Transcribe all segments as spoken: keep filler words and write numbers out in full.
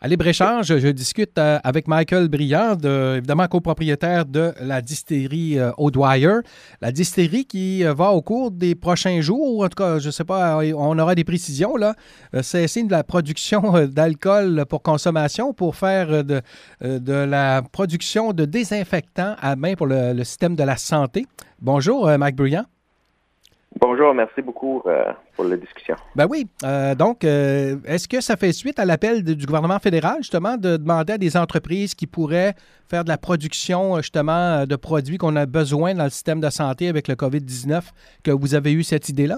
À Libre-Échange, je discute euh, avec Michael Briand, de, évidemment copropriétaire de la distillerie euh, O'Dwyer. La distillerie qui euh, va au cours des prochains jours, ou en tout cas, je ne sais pas, on aura des précisions, là, euh, cesser de la production euh, d'alcool pour consommation pour faire euh, de, euh, de la production de désinfectants à main pour le, le système de la santé. Bonjour, euh, Mike Briand. Bonjour, merci beaucoup euh, pour la discussion. Ben oui. Euh, donc, euh, est-ce que ça fait suite à l'appel de, du gouvernement fédéral, justement, de demander à des entreprises qui pourraient faire de la production, justement, de produits qu'on a besoin dans le système de santé avec le covid dix-neuf, que vous avez eu cette idée-là?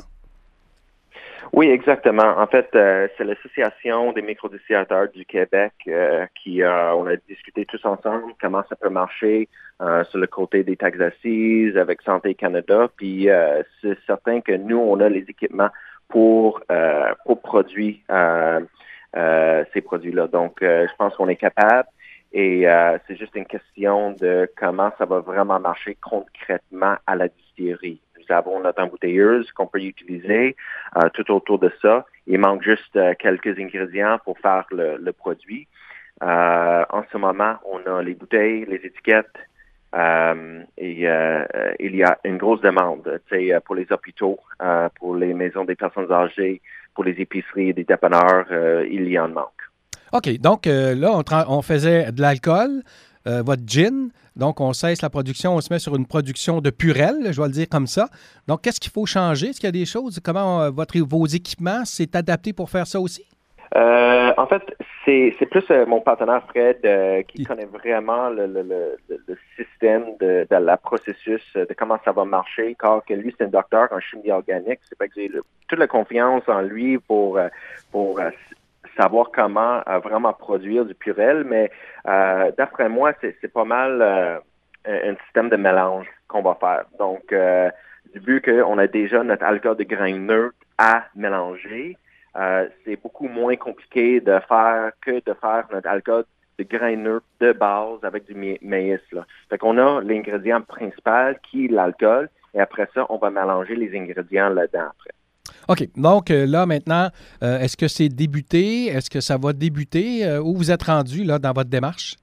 Oui, exactement. En fait, euh, c'est l'Association des microdistillateurs du Québec euh, qui, euh, on a discuté tous ensemble comment ça peut marcher euh, sur le côté des taxes assises avec Santé Canada. Puis, euh, c'est certain que nous, on a les équipements pour, euh, pour produire euh, euh, ces produits-là. Donc, euh, je pense qu'on est capable. Et euh, c'est juste une question de comment ça va vraiment marcher concrètement à la distillerie. Nous avons notre embouteilleuse qu'on peut utiliser euh, tout autour de ça. Il manque juste euh, quelques ingrédients pour faire le, le produit. Euh, en ce moment, on a les bouteilles, les étiquettes, euh, et euh, il y a une grosse demande, tu sais, pour les hôpitaux, euh, pour les maisons des personnes âgées, pour les épiceries et des dépanneurs, euh, il y en manque. OK. Donc, euh, là, on, tra- on faisait de l'alcool, euh, votre gin. Donc, on cesse la production, on se met sur une production de purelle, je vais le dire comme ça. Donc, qu'est-ce qu'il faut changer? Est-ce qu'il y a des choses? Comment euh, votre, vos équipements s'est adapté pour faire ça aussi? Euh, en fait, c'est, c'est plus euh, mon partenaire Fred euh, qui connaît vraiment le, le, le, le système de, de la processus, de comment ça va marcher, car que lui, c'est un docteur en chimie organique. C'est pas que j'ai le, toute la confiance en lui pour, pour euh, savoir comment euh, vraiment produire du purel, mais euh, d'après moi, c'est, c'est pas mal euh, un système de mélange qu'on va faire. Donc, euh, vu qu'on a déjà notre alcool de grain neutre à mélanger, euh, c'est beaucoup moins compliqué de faire que de faire notre alcool de grain neutre de base avec du ma- maïs. Là. Fait qu'on a l'ingrédient principal qui est l'alcool, et après ça, on va mélanger les ingrédients là-dedans après. OK. Donc, euh, là, maintenant, euh, est-ce que c'est débuté? Est-ce que ça va débuter? Euh, où vous êtes rendu, là, dans votre démarche?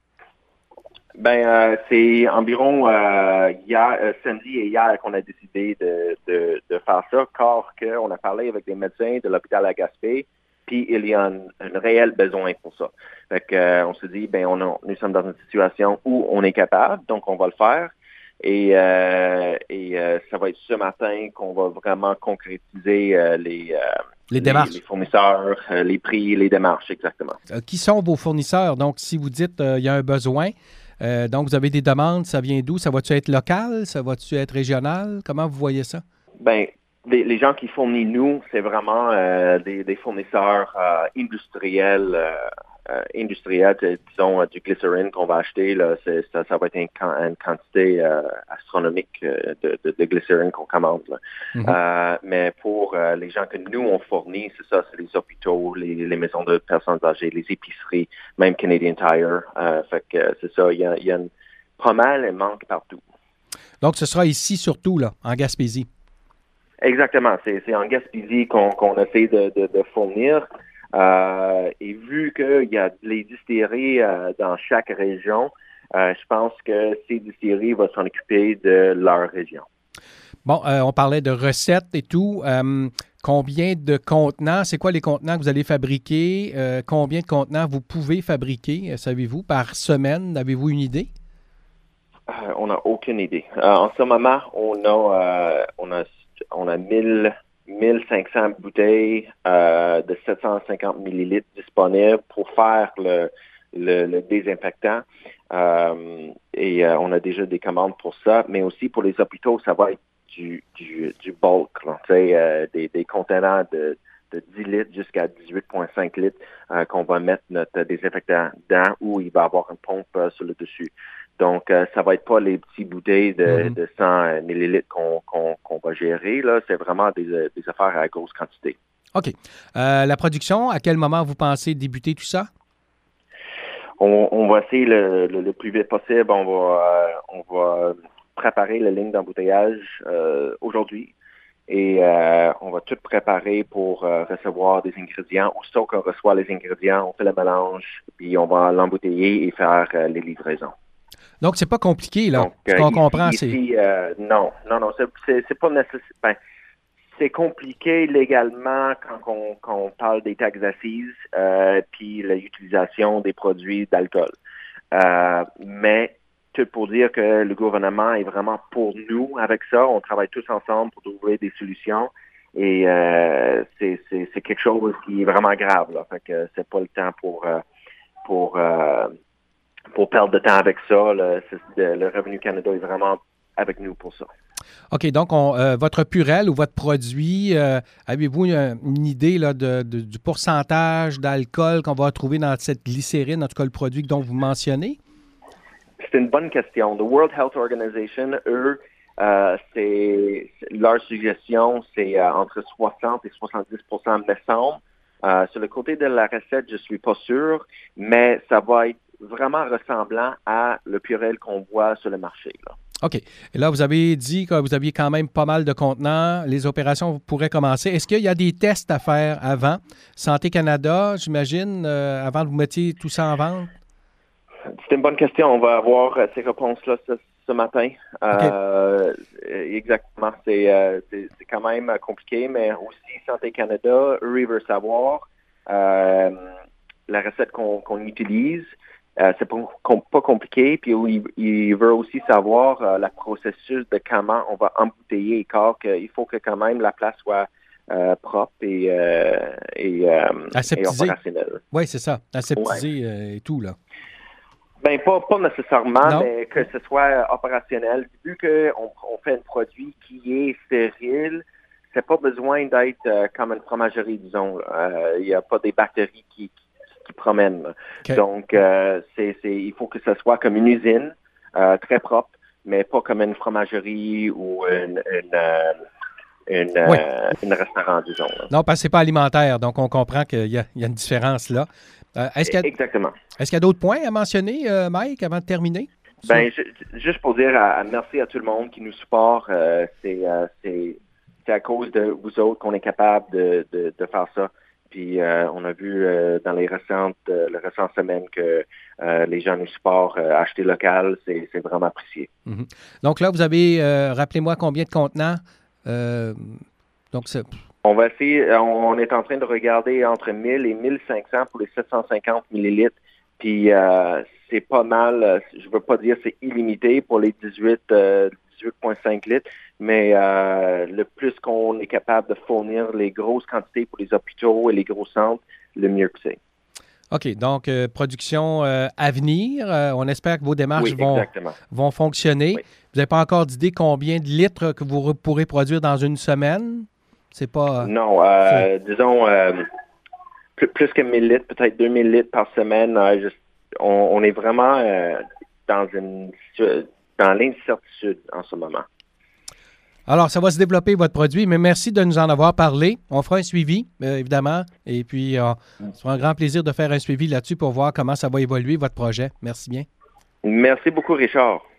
Ben, euh, c'est environ euh, hier, euh, samedi et hier qu'on a décidé de, de, de faire ça, car qu'on a parlé avec des médecins de l'hôpital à Gaspé, puis il y a un, un réel besoin pour ça. Fait que, euh, on se dit, ben, on a, nous sommes dans une situation où on est capable, donc on va le faire. Et, euh, et euh, ça va être ce matin qu'on va vraiment concrétiser euh, les, euh, Les les, démarches. les fournisseurs, euh, les prix, les démarches, exactement. Euh, qui sont vos fournisseurs? Donc, si vous dites qu'il y a un besoin, euh, donc vous avez des demandes, ça vient d'où? Ça va-tu être local? Ça va-tu être régional? Comment vous voyez ça? Ben, les, les gens qui fournissent nous, c'est vraiment euh, des, des fournisseurs euh, industriels, euh, euh, industriels, disons euh, du glycérine qu'on va acheter. Là, c'est, ça, ça va être une, une quantité euh, astronomique euh, de, de, de glycérine qu'on commande. Là. Mm-hmm. Euh, mais pour euh, les gens que nous on fournit, c'est ça, c'est les hôpitaux, les, les maisons de personnes âgées, les épiceries, même Canadian Tire. Euh, fait que euh, c'est ça, il y a, il y a une, pas mal, il manque partout. Donc, ce sera ici surtout, là, en Gaspésie. Exactement. C'est, c'est en Gaspésie qu'on, qu'on essaie de, de, de fournir. Euh, et vu qu'il y a les distilleries euh, dans chaque région, euh, je pense que ces distilleries vont s'en occuper de leur région. Bon, euh, on parlait de recettes et tout. Euh, combien de contenants? C'est quoi les contenants que vous allez fabriquer? Euh, combien de contenants vous pouvez fabriquer, savez-vous, par semaine? Avez-vous une idée? Euh, on n'a aucune idée. Euh, en ce moment, on a, euh, on a, on a mille, mille cinq cents bouteilles euh, de sept cent cinquante millilitres disponibles pour faire le, le, le désinfectant. Euh, et euh, on a déjà des commandes pour ça, mais aussi pour les hôpitaux, ça va être du, du, du bulk, là, euh, des, des contenants de, de dix litres jusqu'à dix-huit virgule cinq litres euh, qu'on va mettre notre désinfectant dedans, où il va avoir une pompe euh, sur le dessus. Donc, euh, ça va être pas les petits bouteilles de, mm-hmm. de cent millilitres qu'on, qu'on, qu'on va gérer. Là, c'est vraiment des, des affaires à grosse quantité. OK. Euh, la production, à quel moment vous pensez débuter tout ça? On, on va essayer le, le, le plus vite possible. On va, euh, on va préparer la ligne d'embouteillage euh, aujourd'hui. et euh, on va tout préparer pour euh, recevoir des ingrédients. Aussitôt qu'on reçoit les ingrédients, on fait le mélange, puis on va l'embouteiller et faire euh, les livraisons. Donc, c'est pas compliqué, là. Donc, Ce qu'on ici, comprend, ici, c'est... euh, non, non, non, c'est, c'est, c'est pas nécessaire. Ben, c'est compliqué légalement quand on, quand on parle des taxes assises euh, puis l'utilisation des produits d'alcool. Euh, mais tout pour dire que le gouvernement est vraiment pour nous avec ça. On travaille tous ensemble pour trouver des solutions. Et euh, c'est, c'est, c'est quelque chose qui est vraiment grave. Là. Fait que c'est pas le temps pour euh, pour euh, pour perdre de temps avec ça. Le, le Revenu Canada est vraiment avec nous pour ça. OK, donc on, euh, votre purelle ou votre produit, euh, avez-vous une, une idée là, de, de, du pourcentage d'alcool qu'on va trouver dans cette glycérine, en tout cas le produit dont vous mentionnez? C'est une bonne question. The World Health Organization, eux, euh, c'est, leur suggestion, c'est euh, entre soixante et soixante-dix pour cent me semble. Euh, sur le côté de la recette, je suis pas sûr, mais ça va être vraiment ressemblant à le purel qu'on voit sur le marché, là. OK. Et là, vous avez dit que vous aviez quand même pas mal de contenants. Les opérations pourraient commencer. Est-ce qu'il y a des tests à faire avant? Santé Canada, j'imagine, euh, avant que vous mettiez tout ça en vente? C'est une bonne question. On va avoir euh, ces réponses-là ce, ce matin. Okay. Euh, exactement. C'est, euh, c'est, c'est quand même compliqué, mais aussi Santé Canada, eux, ils veulent savoir euh, la recette qu'on, qu'on utilise. Euh, c'est pas, com- pas compliqué, puis il, il veut aussi savoir euh, le processus de comment on va embouteiller, car il faut que quand même la place soit euh, propre et, euh, et, euh, et opérationnelle. Oui, c'est ça, aseptisé ouais. euh, et tout, là. Ben pas, pas nécessairement, non. mais que ce soit opérationnel. Vu qu'on on fait un produit qui est stérile, c'est pas besoin d'être euh, comme une fromagerie, disons. Il n'y euh, a pas des bactéries qui, qui qui promènent. Okay. Donc, euh, c'est, c'est, il faut que ce soit comme une usine, euh, très propre, mais pas comme une fromagerie ou une, une, euh, une, oui. euh, une restaurant, disons. Là. Non, parce que c'est pas alimentaire, donc on comprend qu'il y a, il y a une différence là. Euh, est-ce qu'il y a, Exactement. Est-ce qu'il y a d'autres points à mentionner, euh, Mike, avant de terminer? Ben, je, juste pour dire à, à merci à tout le monde qui nous supporte. Euh, c'est, euh, c'est, c'est à cause de vous autres qu'on est capable de, de, de faire ça. Puis euh, on a vu euh, dans les récentes, euh, les récentes semaines que euh, les gens nous supportent, euh, acheter local, c'est, c'est vraiment apprécié. Mm-hmm. Donc là, vous avez, euh, rappelez-moi combien de contenants. Euh, donc c'est... On va essayer, on est en train de regarder entre mille et mille cinq cents pour les sept cent cinquante millilitres. Puis euh, c'est pas mal, je veux pas dire c'est illimité pour les dix-huit, euh, dix-huit virgule cinq litres, mais euh, le plus qu'on est capable de fournir les grosses quantités pour les hôpitaux et les gros centres, le mieux que c'est. OK. Donc, euh, production euh, à venir. Euh, on espère que vos démarches oui, vont, vont fonctionner. Oui. Vous n'avez pas encore d'idée combien de litres que vous pourrez produire dans une semaine? C'est pas... Non, euh, disons euh, plus, plus que mille litres, peut-être deux mille litres par semaine. Euh, juste, on, on est vraiment euh, dans une dans l'incertitude en ce moment. Alors, ça va se développer, votre produit, mais merci de nous en avoir parlé. On fera un suivi, euh, évidemment, et puis euh, ce sera un grand plaisir de faire un suivi là-dessus pour voir comment ça va évoluer, votre projet. Merci bien. Merci beaucoup, Richard.